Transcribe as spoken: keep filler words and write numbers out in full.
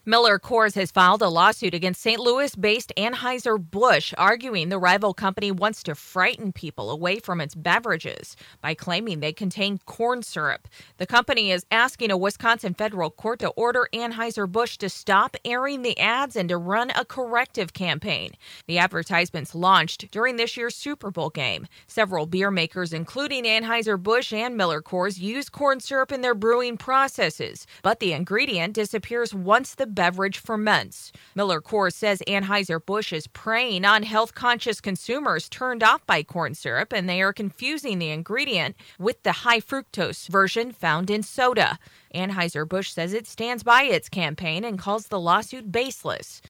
Miller-Coors has filed a lawsuit against Saint Louis-based Anheuser-Busch, arguing the rival company wants to frighten people away from its beverages by claiming they contain corn syrup. The company is asking a Wisconsin federal court to order Anheuser-Busch to stop airing the ads and to run a corrective campaign. The advertisements launched during this year's Super Bowl game. Several beer makers, including Anheuser-Busch and Miller-Coors, use corn syrup in their brewing processes, but the ingredient disappears once the beverage ferments. Miller-Coors says Anheuser-Busch is preying on health-conscious consumers turned off by corn syrup, and they are confusing the ingredient with the high fructose version found in soda. Anheuser-Busch says it stands by its campaign and calls the lawsuit baseless.